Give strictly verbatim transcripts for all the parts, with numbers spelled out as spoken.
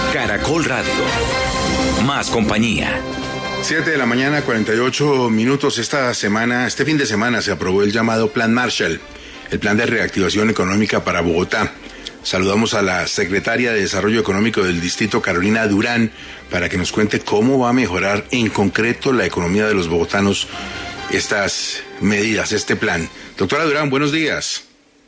Caracol Radio. Más compañía. Siete de la mañana, cuarenta y ocho minutos. Esta semana, este fin de semana se aprobó el llamado Plan Marshall, el Plan de Reactivación Económica para Bogotá. Saludamos a la secretaria de Desarrollo Económico del Distrito, Carolina Durán, para que nos cuente cómo va a mejorar en concreto la economía de los bogotanos estas medidas, este plan. Doctora Durán, buenos días.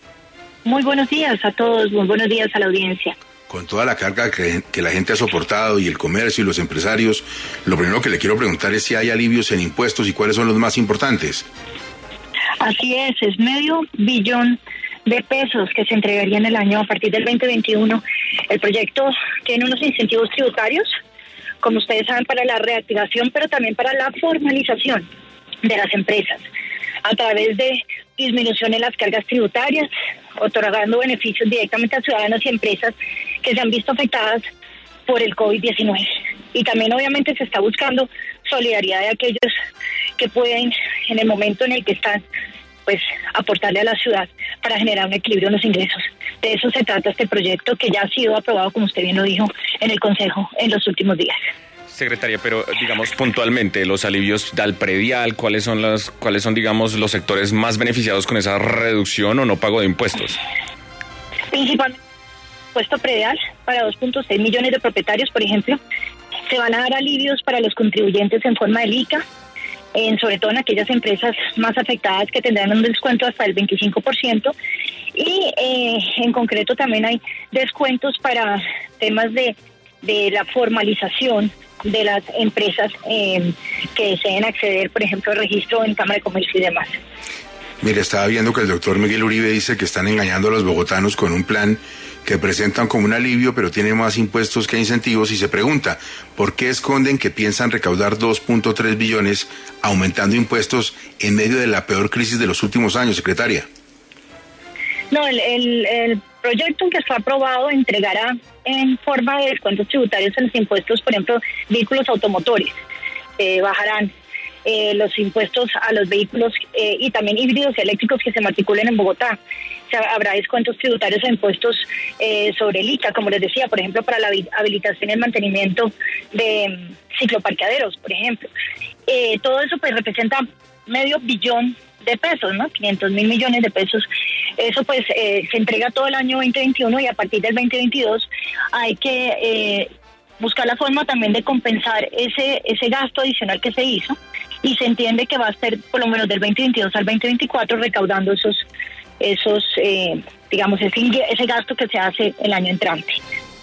Muy buenos días a todos, muy buenos días a la audiencia. Con toda la carga que, que la gente ha soportado y el comercio y los empresarios, lo primero que le quiero preguntar es si hay alivios en impuestos y cuáles son los más importantes. Así es, es medio billón de pesos que se entregarían el año a partir del veinte veintiuno. El proyecto tiene unos incentivos tributarios, como ustedes saben, para la reactivación, pero también para la formalización de las empresas, a través de disminución en las cargas tributarias, otorgando beneficios directamente a ciudadanos y empresas que se han visto afectadas por el COVID diecinueve. Y también obviamente se está buscando solidaridad de aquellos que pueden, en el momento en el que están, pues aportarle a la ciudad para generar un equilibrio en los ingresos. De eso se trata este proyecto, que ya ha sido aprobado, como usted bien lo dijo, en el Consejo en los últimos días. Secretaria, pero digamos puntualmente, los alivios del predial, ¿cuáles son las, cuáles son, digamos, los sectores más beneficiados con esa reducción o no pago de impuestos? Principalmente el impuesto predial para dos punto seis millones de propietarios, por ejemplo. Se van a dar alivios para los contribuyentes en forma del I C A, en, sobre todo en aquellas empresas más afectadas que tendrán un descuento hasta el veinticinco por ciento. Y eh, en concreto también hay descuentos para temas de, de la formalización de las empresas eh, que deseen acceder, por ejemplo, al registro en Cámara de Comercio y demás. Mire, estaba viendo que el doctor Miguel Uribe dice que están engañando a los bogotanos con un plan que presentan como un alivio, pero tiene más impuestos que incentivos, y se pregunta, ¿por qué esconden que piensan recaudar dos punto tres billones aumentando impuestos en medio de la peor crisis de los últimos años, secretaria? No, el, el, el proyecto que fue aprobado entregará en forma de descuentos tributarios en los impuestos, por ejemplo, vehículos automotores. Eh, bajarán eh, los impuestos a los vehículos eh, y también híbridos y eléctricos que se matriculen en Bogotá. O sea, habrá descuentos tributarios a impuestos eh, sobre el I C A, como les decía, por ejemplo, para la habilitación y el mantenimiento de um, cicloparqueaderos, por ejemplo. Eh, todo eso pues representa medio billón de pesos, ¿no? quinientos mil millones de pesos. Eso pues eh, se entrega todo el año veinte veintiuno, y a partir del veinte veintidós hay que eh, buscar la forma también de compensar ese ese gasto adicional que se hizo, y se entiende que va a ser por lo menos del veinte veintidós al veinte veinticuatro recaudando esos esos eh, digamos ese, ese gasto que se hace el año entrante.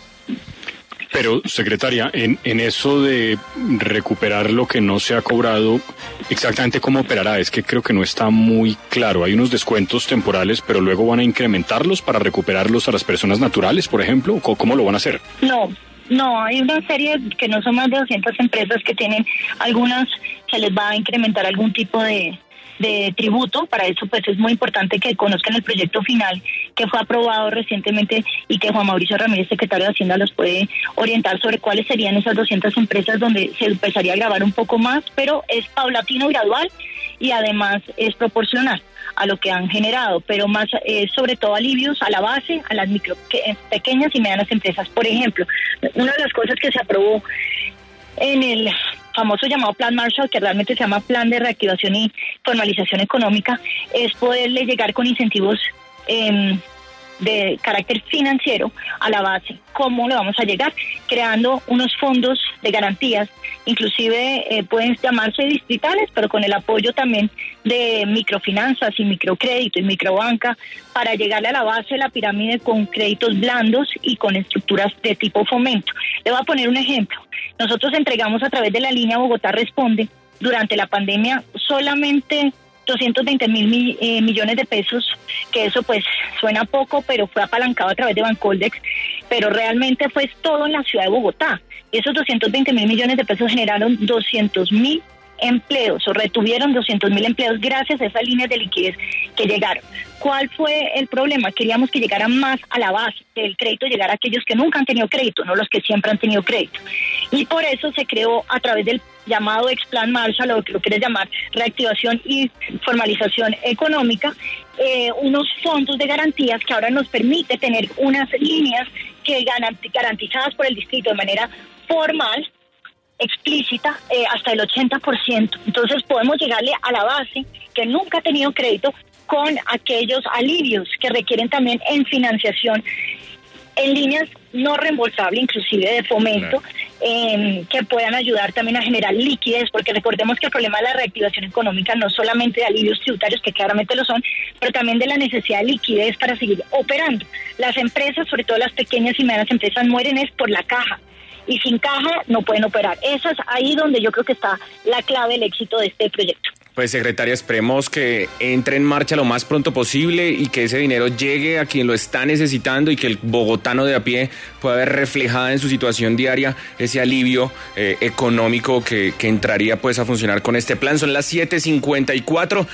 Pero, secretaria, en, en eso de recuperar lo que no se ha cobrado, ¿exactamente cómo operará? Es que creo que no está muy claro. Hay unos descuentos temporales, pero luego van a incrementarlos para recuperarlos a las personas naturales, por ejemplo. ¿Cómo lo van a hacer? No, no, hay una serie que no son más de doscientas empresas que tienen, algunas se les va a incrementar algún tipo de... de tributo. Para eso pues es muy importante que conozcan el proyecto final que fue aprobado recientemente, y que Juan Mauricio Ramírez, secretario de Hacienda, los puede orientar sobre cuáles serían esas doscientas empresas donde se empezaría a grabar un poco más, pero es paulatino, gradual, y además es proporcional a lo que han generado, pero más eh, sobre todo alivios a la base, a las micro, que, pequeñas y medianas empresas. Por ejemplo, una de las cosas que se aprobó en el famoso llamado Plan Marshall, que realmente se llama Plan de Reactivación y Formalización Económica, es poderle llegar con incentivos eh, de carácter financiero a la base. ¿Cómo le vamos a llegar? Creando unos fondos de garantías, inclusive eh, pueden llamarse distritales, pero con el apoyo también de microfinanzas y microcrédito y microbanca, para llegarle a la base de la pirámide con créditos blandos y con estructuras de tipo fomento. Le voy a poner un ejemplo. Nosotros entregamos a través de la línea Bogotá Responde, durante la pandemia, solamente doscientos veinte mil eh, millones de pesos, que eso pues suena poco, pero fue apalancado a través de Bancoldex, pero realmente fue todo en la ciudad de Bogotá. Y esos doscientos veinte mil millones de pesos generaron doscientos mil empleos, o retuvieron doscientos mil empleos gracias a esas líneas de liquidez que llegaron. ¿Cuál fue el problema? Queríamos que llegaran más a la base del crédito, llegar a aquellos que nunca han tenido crédito, no los que siempre han tenido crédito. Y por eso se creó, a través del llamado Ex-Plan Marshall, o lo que lo quieres llamar reactivación y formalización económica, eh, unos fondos de garantías que ahora nos permite tener unas líneas que garantizadas por el distrito de manera formal, explícita, eh, hasta el ochenta por ciento. Entonces podemos llegarle a la base que nunca ha tenido crédito con aquellos alivios que requieren también en financiación en líneas no reembolsables, inclusive de fomento, claro. eh, que puedan ayudar también a generar liquidez, porque recordemos que el problema de la reactivación económica no solamente de alivios tributarios, que claramente lo son, pero también de la necesidad de liquidez para seguir operando. Las empresas, sobre todo las pequeñas y medianas empresas, mueren es por la caja, y sin caja no pueden operar. Eso es ahí donde yo creo que está la clave del éxito de este proyecto. Pues, secretaria, esperemos que entre en marcha lo más pronto posible y que ese dinero llegue a quien lo está necesitando y que el bogotano de a pie pueda ver reflejada en su situación diaria ese alivio eh, económico que, que entraría pues a funcionar con este plan. Son las siete cincuenta y cuatro.